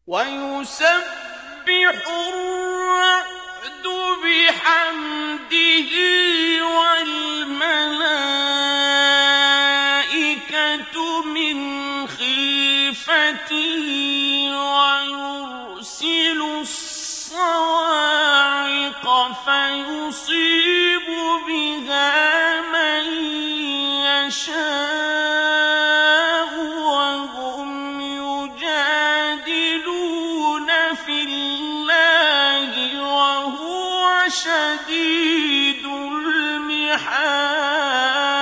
ويسبح الرعد بحمده والملائكة من خيفته ويرسل الصواعق فيصيب بها من يشاء وهم يجادلون في الله وهو شديد المحال.